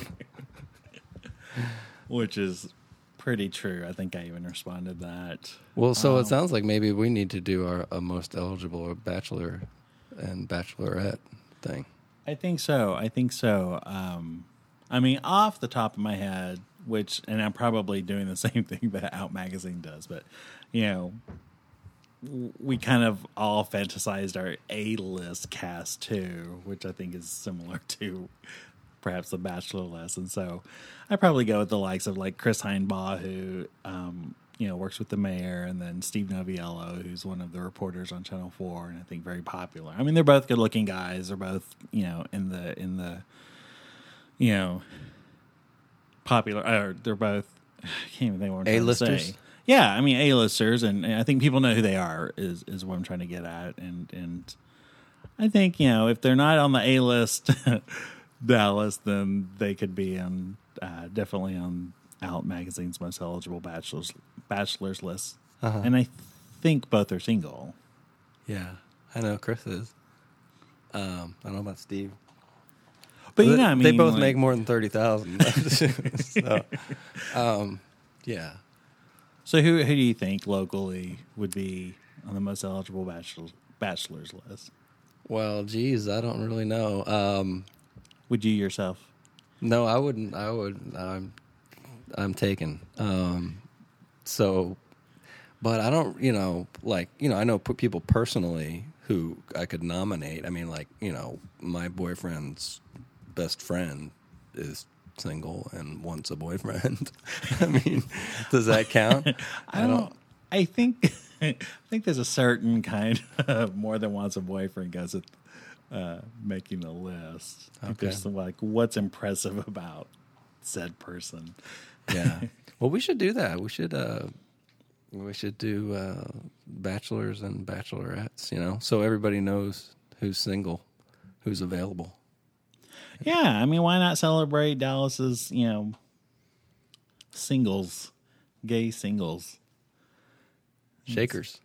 Which is pretty true. I think I even responded that. Well, so Um, it sounds like maybe we need to do our a most eligible bachelor and bachelorette thing. I think so. I think so. Um, I mean, off the top of my head, which, and I'm probably doing the same thing that Out Magazine does, but, you know, w- we kind of all fantasized our A-list cast too, which I think is similar to perhaps the Bachelor list. And so I probably go with the likes of like Chris Heinbaugh, who, um, you know, works with the mayor, and then Steve Noviello, who's one of the reporters on Channel Four, and I think very popular. I mean, they're both good-looking guys. They're both, you know, in the in the, you know, popular. Or they're both. I can't even think what I'm trying to A-listers? say. Yeah, I mean A-listers, and, and I think people know who they are. Is is what I'm trying to get at, and and I think, you know, if they're not on the A-list Dallas, then they could be on uh, definitely on Out Magazine's most eligible bachelors bachelors list, Uh-huh. and I think both are single. Yeah, I know Chris is. Um, I don't know about Steve. But you they, know, I mean, they both like, make more than thirty thousand. So, um, yeah. So who who do you think locally would be on the most eligible bachelor bachelors list? Well, geez, I don't really know. Um, Would you yourself? no, I wouldn't. I would. I'm. I'm taken. Um, so, but I don't. You know, like you know, I know p- people personally who I could nominate. I mean, like you know, my boyfriend's best friend is single and wants a boyfriend. I mean, does that count? I don't. I think. I think there's a certain kind of more than wants a boyfriend goes with uh, making the list. I think Okay. there's some, like, what's impressive about said person. Yeah. Well, we should do that. We should. Uh, we should do uh, bachelors and bachelorettes. You know, so everybody knows who's single, who's available. Yeah, I mean, why not celebrate Dallas's, you know, singles, gay singles? Shakers.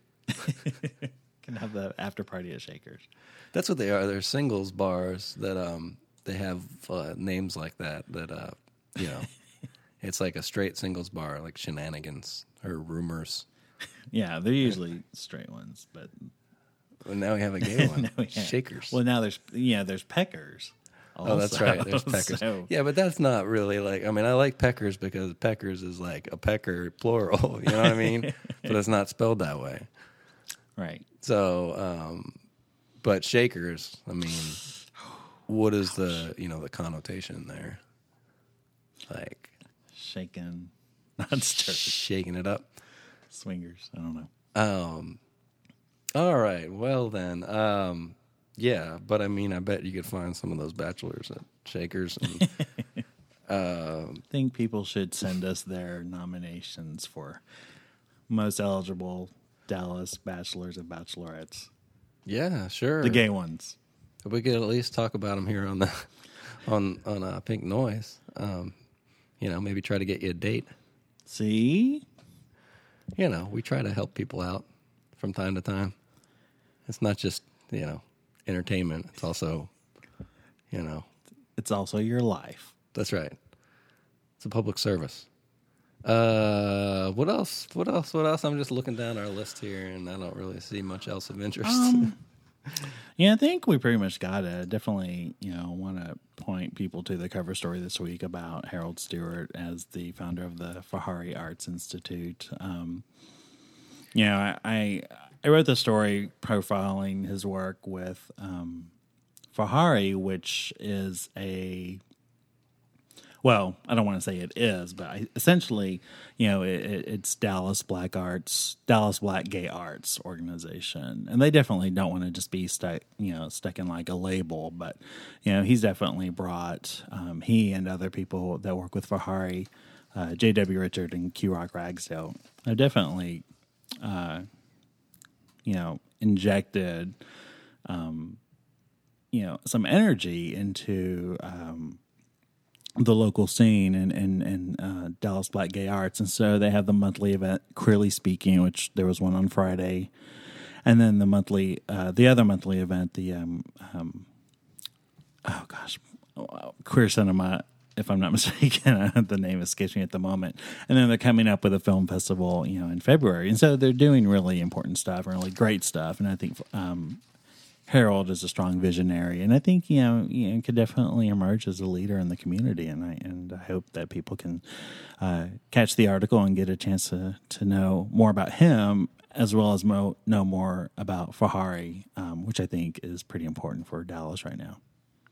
Can have the after party at Shakers. That's what they are. They're singles bars that um they have uh, names like that. That uh you know, it's like a straight singles bar, like Shenanigans or Rumors. Yeah, they're usually straight ones, but Well, now we have a gay one. now we have- Shakers. Well, now there's yeah, there's Peckers. Oh, that's also. right. There's peckers. So- Yeah, but that's not really like. I mean, I like peckers because peckers is like a pecker plural. You know what I mean? But it's not spelled that way. right. So, um, but shakers. I mean, what is the you know the connotation there? Like Shaken, not stirred. shaking it up. Swingers. I don't know. Um. All right. Well then. Um. Yeah, but I mean, I bet you could find some of those bachelors at Shakers. And, um. I think people should send us their nominations for most eligible Dallas bachelors and bachelorettes. Yeah, sure. The gay ones. We could at least talk about them here on the on on uh, Pink Noise. Um. You know, maybe try to get you a date. See? You know, we try to help people out from time to time. It's not just you know entertainment. It's also, you know, It's also your life. that's right. It's a public service. Uh, what else? What else? What else? I'm just looking down our list here, and I don't really see much else of interest. Um, Yeah, I think we pretty much got it. Definitely, you know, want to point people to the cover story this week about Harold Stewart as the founder of the Fahari Arts Institute. Um, you know, I, I I wrote the story profiling his work with um, Fahari, which is a well, I don't want to say it is, but I, essentially, you know, it, it, it's Dallas Black Arts, Dallas Black Gay Arts Organization, and they definitely don't want to just be stuck, you know, stuck in like a label. But you know, he's definitely brought um, he and other people that work with Fahari, uh, J W Richard and Q Rock Ragsdale, have definitely, uh, you know, injected, um, you know, some energy into. Um, the local scene and and, and uh, Dallas Black Gay Arts. And so they have the monthly event, Queerly Speaking, which there was one on Friday. And then the monthly, uh, the other monthly event, the, um, um, oh gosh, Queer Cinema, if I'm not mistaken, the name escapes me at the moment. And then they're coming up with a film festival, you know, in February. And so they're doing really important stuff, really great stuff. And I think, um, Harold is a strong visionary, and I think you know, you know, could definitely emerge as a leader in the community. And I and I hope that people can uh, catch the article and get a chance to to know more about him, as well as mo- know more about Fahari, um, which I think is pretty important for Dallas right now.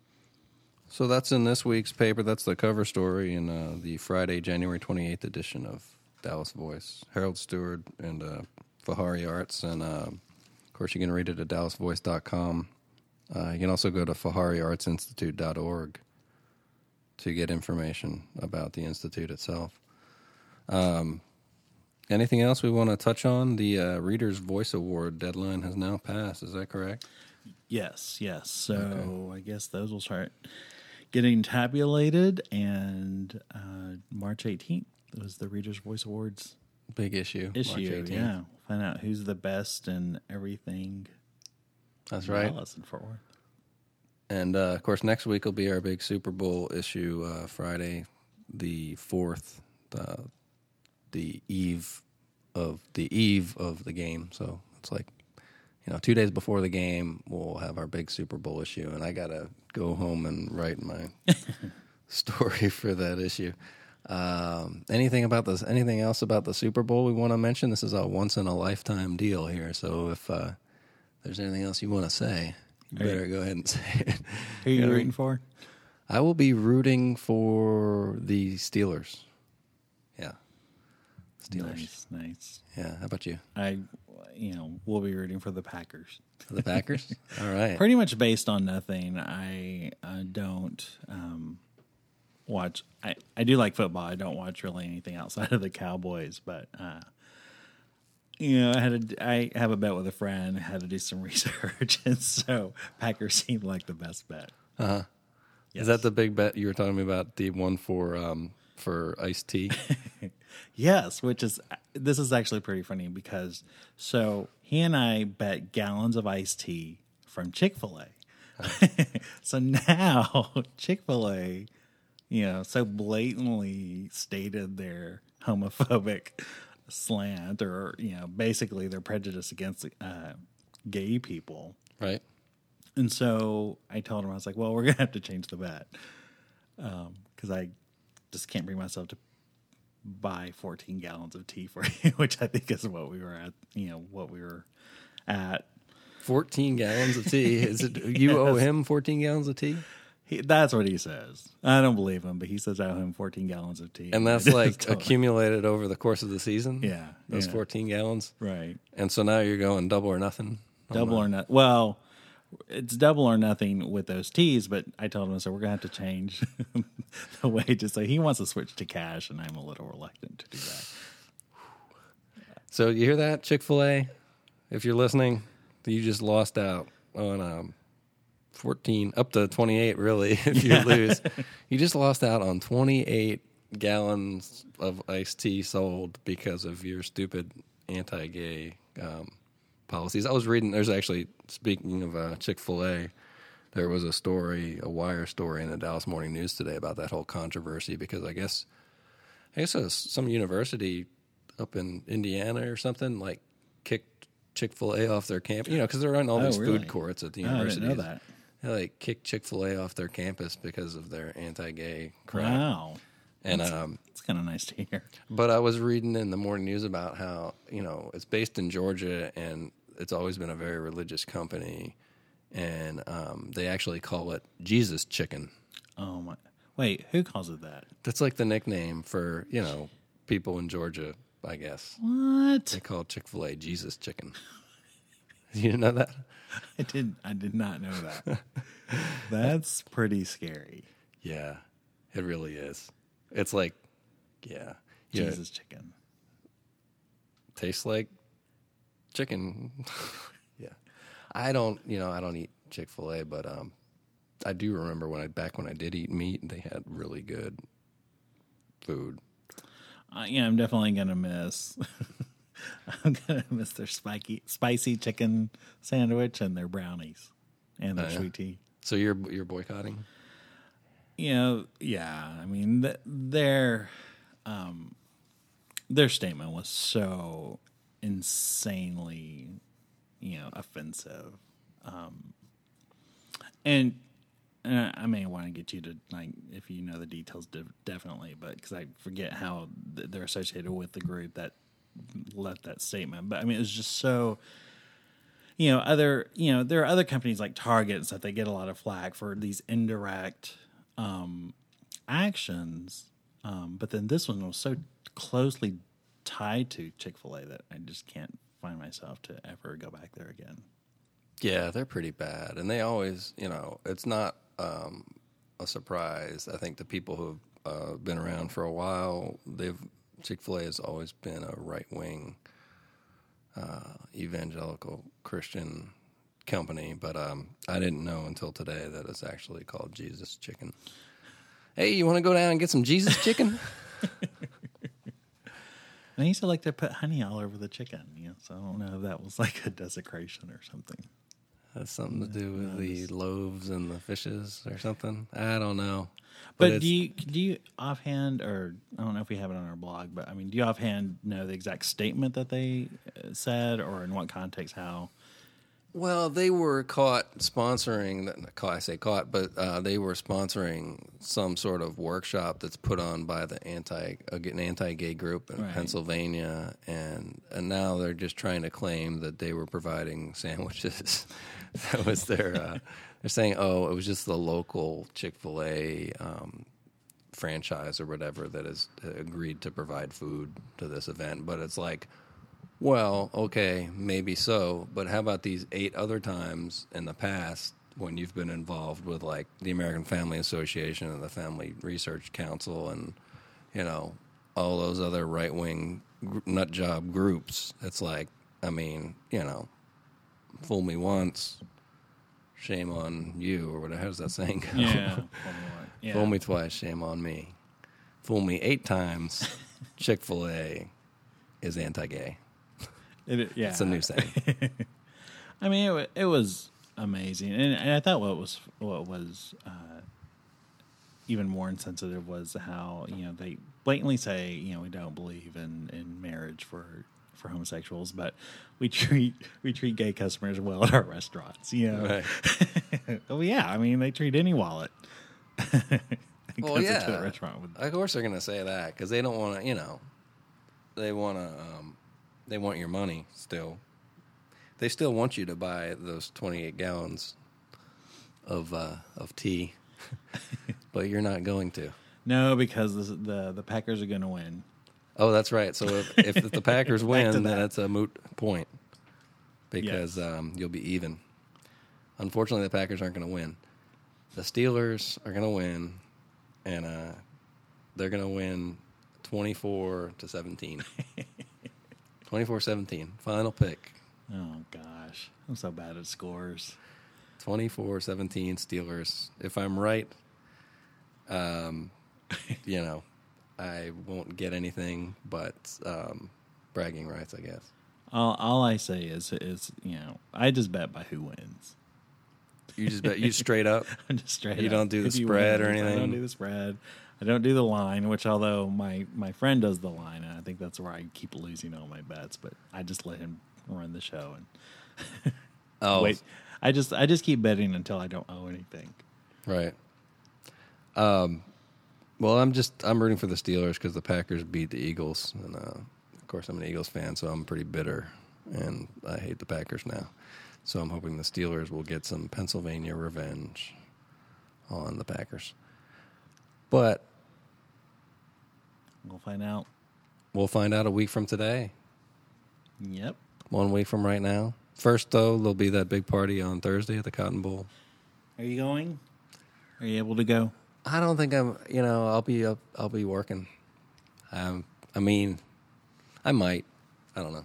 So that's in this week's paper. That's the cover story in uh, the Friday, January twenty-eighth edition of Dallas Voice. Harold Stewart and uh, Fahari Arts, and uh, of course you can read it at dallas voice dot com. Uh, you can also go to fahari arts institute dot org to get information about the institute itself. Um, anything else we want to touch on? The uh, Reader's Voice Award deadline has now passed. Is that correct? Yes, yes. So Okay. I guess those will start getting tabulated, and uh, March eighteenth was the Reader's Voice Awards Big issue. issue. March eighteenth. Yeah, find out who's the best and everything. That's right. Dallas and Fort Worth. And, uh, of course, next week will be our big Super Bowl issue, uh, Friday the fourth, uh, the eve of the eve of the game. So it's like, you know, two days before the game, we'll have our big Super Bowl issue. And I got to go home and write my story for that issue. Um, anything about this? Anything else about the Super Bowl we want to mention? This is a once-in-a-lifetime deal here. So if uh, there's anything else you want to say, you better go ahead and say it. Who are you Yeah. rooting for? I will be rooting for the Steelers. Yeah. Steelers. Nice, nice. Yeah. How about you? I, you know, we'll be rooting for the Packers. For the Packers? All right. Pretty much based on nothing. I, I don't um, watch. I, I do like football. I don't watch really anything outside of the Cowboys. But uh, you know, I had a, I have a bet with a friend. I had to do some research, and so Packers seemed like the best bet. Uh-huh. Yes. Is that the big bet you were talking about? The one for um, for iced tea? Yes, which is this is actually pretty funny because so he and I bet gallons of iced tea from Chick-fil-A. So now Chick-fil-A, you know, so blatantly stated their homophobic slant, or you know, basically their prejudice against uh, gay people. Right. And so I told him, I was like, well, we're going to have to change the bet because um, I just can't bring myself to buy fourteen gallons of tea for you, which I think is what we were at, you know, what we were at. fourteen gallons of tea. Is it you Yes. owe him fourteen gallons of tea? He, that's what he says. I don't believe him, but he says I owe him fourteen gallons of tea. And that's I like just told him. accumulated over the course of the season? Yeah. Those yeah. fourteen gallons? Right. And so now you're going double or nothing? Double or not. Well, it's double or nothing with those teas, but I told him, so we're going to have to change the wages. So he wants to switch to cash, and I'm a little reluctant to do that. So you hear that, Chick-fil-A? If you're listening, you just lost out on um, fourteen, up to twenty-eight, really, if you Yeah. lose. You just lost out on twenty-eight gallons of iced tea sold because of your stupid anti-gay um, policies. I was reading, there's actually, speaking of uh, Chick-fil-A, there was a story, a wire story in the Dallas Morning News today about that whole controversy because I guess, I guess it was some university up in Indiana or something, like kicked Chick-fil-A off their campus, you know, because they're running all Oh, these really? food courts at the Oh, I university. didn't know that. They like kicked Chick-fil-A off their campus because of their anti-gay crap. Wow. And That's, um, that's kind of nice to hear. but I was reading in the morning news about how, you know, it's based in Georgia and it's always been a very religious company, and um, they actually call it Jesus Chicken. Oh my! Wait, who calls it that? That's like the nickname for, you know, people in Georgia, I guess. What? They call Chick-fil-A Jesus Chicken. You didn't know that? I did. I did not know that. That's pretty scary. Yeah, it really is. It's like, yeah, yeah, Jesus chicken. tastes like chicken. Yeah, I don't, you know, I don't eat Chick-fil-A, but um, I do remember when I back when I did eat meat, they had really good food. Uh, yeah, I'm definitely gonna miss. I'm gonna miss their spiky, spicy chicken sandwich and their brownies and their Oh, yeah. sweet tea. So you're you're boycotting? You know, yeah. I mean, th- their um, their statement was so insanely, you know, offensive, um, and. Uh, I may want to get you to, like, if you know the details, de- definitely, but because I forget how th- they're associated with the group that left that statement. But I mean, it was just so, you know, other, you know, there are other companies like Target and stuff. They get a lot of flack for these indirect um, actions, um, but then this one was so closely tied to Chick-fil-A that I just can't find myself to ever go back there again. Yeah, they're pretty bad, and they always, you know, it's not um, a surprise. I think the people who've uh, been around for a while, they've Chick-fil-A has always been a right-wing uh, evangelical Christian company, but um, I didn't know until today that it's actually called Jesus Chicken. Hey, you want to go down and get some Jesus Chicken? And I used to like to put honey all over the chicken, you know, so I don't know if that was like a desecration or something. Has something to do with the loaves and the fishes or something. I don't know. But, it's- do you do you offhand, or I don't know if we have it on our blog, but I mean, do you offhand know the exact statement that they uh, said, or in what context, how? Well, they were caught sponsoring, not caught, I say caught, but uh, they were sponsoring some sort of workshop that's put on by the anti uh, an anti-gay group in Right. Pennsylvania, and and now they're just trying to claim that they were providing sandwiches. That was their. Uh, they're saying, oh, it was just the local Chick-fil-A um, franchise or whatever that has agreed to provide food to this event, but it's like. Well, okay, maybe so, but how about these eight other times in the past when you've been involved with, like, the American Family Association and the Family Research Council and, you know, all those other right-wing gr- nut job groups? It's like, I mean, you know, fool me once, shame on you, or whatever. How's that saying go? yeah. Fool me twice, shame on me. Fool me eight times, Chick-fil-A is anti-gay. It, yeah, It's a new saying. I mean, it, wa- it was amazing, and, and I thought what was what was uh, even more insensitive was how, you know, they blatantly say, you know, we don't believe in, in marriage for for homosexuals, but we treat we treat gay customers well at our restaurants. You know, Right. well, yeah, I mean, they treat any wallet. Well, Comes yeah. into the restaurant with, Of course they're going to say that because they don't want to, you know, they want to, um, they want your money still. They still want you to buy those twenty-eight gallons of uh, of tea, but you're not going to. no, because the the, the Packers are going to win. Oh, that's right. So if, if the Packers Back to win, then that. it's a moot point because Yes. um, you'll be even. Unfortunately, the Packers aren't going to win. The Steelers are going to win, and uh, they're going to win twenty-four to seventeen. twenty-four seventeen. Final pick. Oh gosh, I'm so bad at scores. twenty-four seventeen Steelers. If I'm right, um, you know, I won't get anything but um, bragging rights, I guess. All all I say is is you know, I just bet by who wins. You just bet you straight up. I'm just straight. You up. don't do the If he spread or wins, I don't anything? do the spread. I don't do the line, which although my, my friend does the line, and I think that's where I keep losing all my bets. But I just let him run the show and Oh, wait. I just I just keep betting until I don't owe anything. right. Um, well, I'm just I'm rooting for the Steelers because the Packers beat the Eagles, and uh, of course I'm an Eagles fan, so I'm pretty bitter, and I hate the Packers now. So I'm hoping the Steelers will get some Pennsylvania revenge on the Packers. But We'll find out. we'll find out a week from today. Yep. One week from right now. First, though, there'll be that big party on Thursday at the Cotton Bowl. Are you going? Are you able to go? I don't think I'm. You know, I'll be up. I'll be working. Um, I mean, I might. I don't know.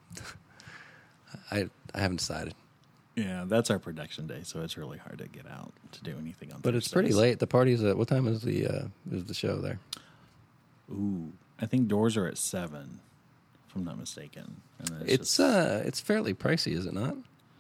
I I haven't decided. Yeah, that's our production day, so it's really hard to get out to do anything on. But it's pretty Thursdays. late. The party's at what time is the uh, is the show there? Ooh, I think doors are at seven, if I'm not mistaken. And then It's just- uh it's fairly pricey, is it not?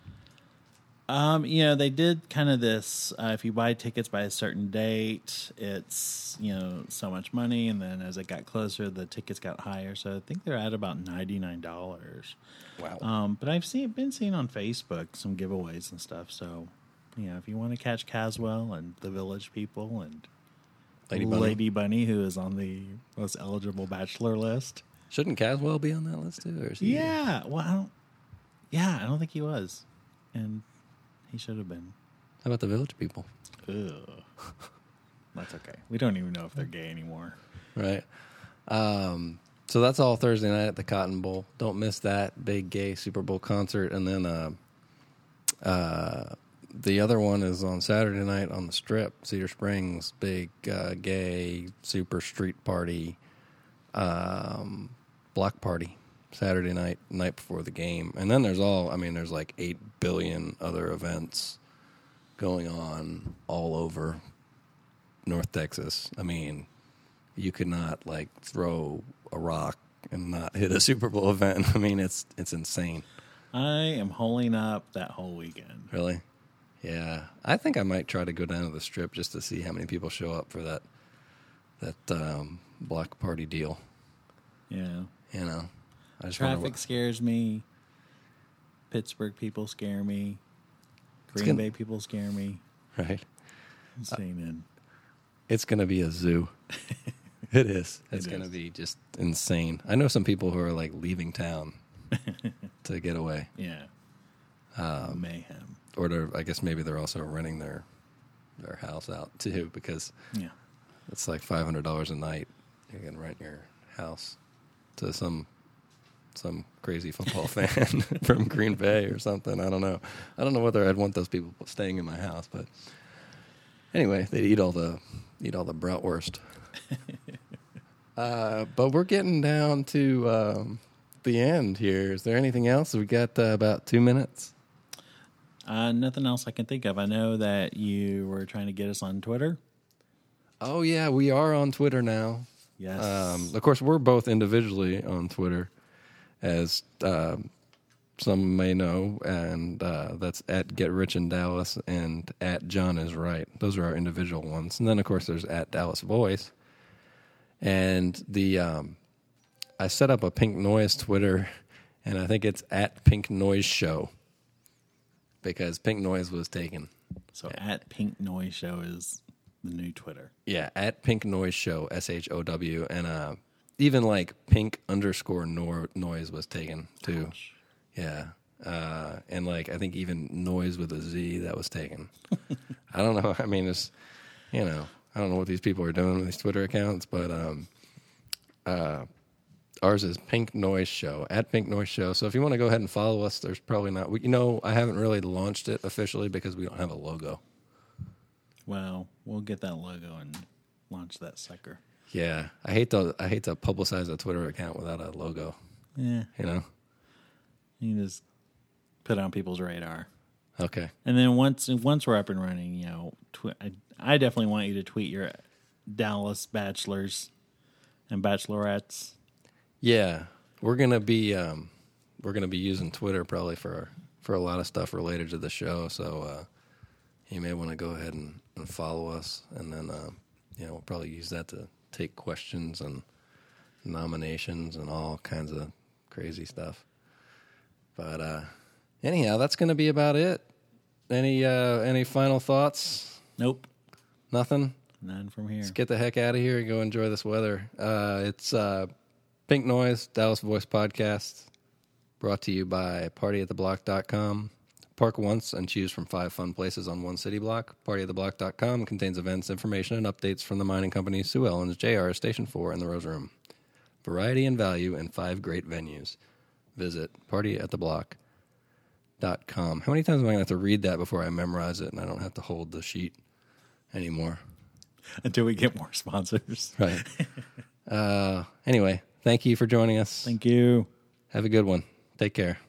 Um, you know, they did kind of this. Uh, if you buy tickets by a certain date, it's you know so much money, and then as it got closer, the tickets got higher. So I think they're at about ninety nine dollars. Wow. Um, but I've seen been seeing on Facebook some giveaways and stuff. So you know, if you want to catch Caswell and the Village People and Lady Bunny. Lady Bunny, who is on the most eligible bachelor list. Shouldn't Caswell be on that list too? Or is he, Yeah, well, I don't, yeah, I don't think he was, and he should have been. How about the Village People? Ugh. That's okay. We don't even know if they're gay anymore. Right. Um, so that's all Thursday night at the Cotton Bowl. Don't miss that big gay Super Bowl concert. And then uh, uh, the other one is on Saturday night on the Strip, Cedar Springs, big uh, gay super street party, um, block party. Saturday night, night before the game. And then there's all, I mean, there's like eight billion other events going on all over North Texas. I mean, you could not like throw a rock and not hit a Super Bowl event. I mean, it's it's insane. I am holing up that whole weekend. Really? Yeah. I think I might try to go down to the Strip just to see how many people show up for that that um, block party deal. Yeah. You know, I just wonder Traffic what- scares me. Pittsburgh people scare me. Green gonna- Bay people scare me. right? Insane. in. It's going to be a zoo. It is. It's It going to is. be just insane. I know some people who are like leaving town to get away. Yeah. Um, Mayhem. Or they're, I guess maybe they're also renting their their house out too, because Yeah. it's like five hundred dollars a night. You can rent your house to some some crazy football fan from Green Bay or something. I don't know. I don't know whether I'd want those people staying in my house, but anyway, they'd eat all the eat all the bratwurst. uh, but we're getting down to um, the end here. Is there anything else? We got uh, about two minutes. Uh, nothing else I can think of. I know that you were trying to get us on Twitter. Oh yeah, we are on Twitter now. Yes. Um, of course, we're both individually on Twitter, as uh, some may know, and uh, that's at Get Rich in Dallas and at John is Right. Those are our individual ones, and then of course there's at Dallas Voice, and the um, I set up a Pink Noise Twitter, and I think it's at Pink Noise Show because Pink Noise was taken. So at Pink Noise Show is the new Twitter. Yeah, at Pink Noise Show, S H O W, and uh, even like Pink underscore nor- noise was taken too. Gosh. Yeah, uh, and like I think even noise with a Z that was taken. I don't know. I mean, it's you know I don't know what these people are doing with these Twitter accounts, but um, uh, ours is Pink Noise Show at Pink Noise Show. So if you want to go ahead and follow us, there's probably not. We, you know, I haven't really launched it officially because we don't have a logo. Well, we'll get that logo and launch that sucker. Yeah, I hate to I hate to publicize a Twitter account without a logo. Yeah. You know. You can just put it on people's radar. Okay. And then once once we're up and running, you know, tw- I, I definitely want you to tweet your Dallas bachelors and bachelorettes. Yeah, we're gonna be um, we're gonna be using Twitter probably for for a lot of stuff related to the show. So uh, you may want to go ahead and, and follow us, and then uh, you know we'll probably use that to take questions and nominations and all kinds of crazy stuff. But uh, anyhow, that's gonna be about it. Any uh, any final thoughts? Nope. Nothing. None from here. Let's get the heck out of here and go enjoy this weather. Uh, it's uh, Pink Noise, Dallas Voice Podcast, brought to you by party at the block dot com, Park once and choose from five fun places on one city block. party at the block dot com contains events, information, and updates from the mining company, Sue Ellens, J R, Station four, and the Rose Room. Variety and value in five great venues. Visit party at the block dot com. How many times am I going to have to read that before I memorize it and I don't have to hold the sheet anymore? Until we get more sponsors. Right. uh, anyway, thank you for joining us. Thank you. Have a good one. Take care.